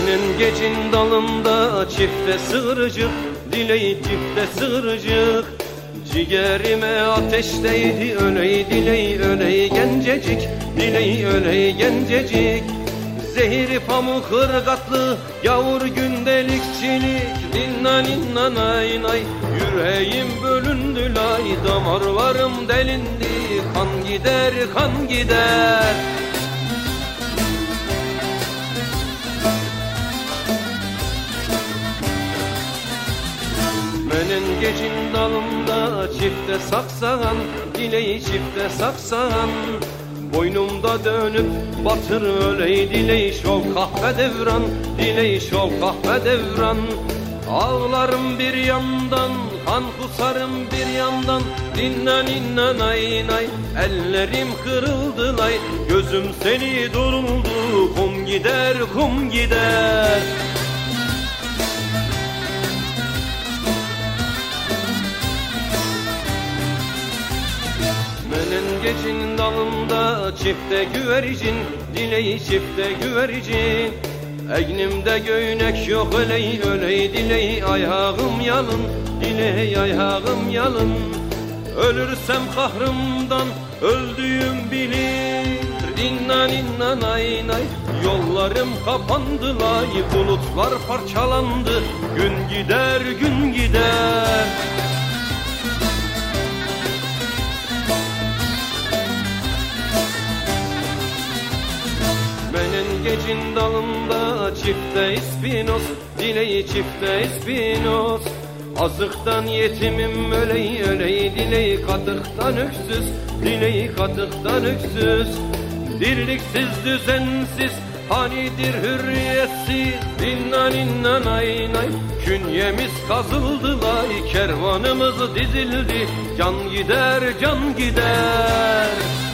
Menengecin dalında çifte sığırcık, dileği çifte sığırcık. Ciğerime ateşteydi öley dileği öley gencecik, dileği öley gencecik. Zehiri pamuk hırgatlı yavur gündelikçilik, dinna ninna nay nay. Yüreğim bölündü lay, damarlarım delindi, kan gider kan gider. Menengecin dalında çifte saksan, dileği çifte saksan. Boynumda dönüp batır öley dileği şov kahve devran, dileği şov kahve devran. Ağlarım bir yandan, kan kusarım bir yandan, dinna ninna nay nay. Ellerim kırıldı lay, gözüm seni duruldu, kum gider kum gider. Menengecin dalında çifte güvercin, dileği çifte güvercin. Egnimde göynek yok öley öley dileği, ayağım yalın, dileği ayağım yalın. Ölürsem kahrımdan öldüğüm bilir, dinna ninna nay nay. Yollarım kapandı lay, bulutlar parçalandı, gün gider gün gider. Menengecin dalında çifte ispinos, dileği çifte ispinos. Azıktan yetimim öley öley dileği, katıktan öksüz, dileği katıktan öksüz. Dirliksiz düzensiz hanidir hürriyetsiz, dinna ninna nay nay. Künyemiz kazıldı lay, kervanımız dizildi, can gider can gider.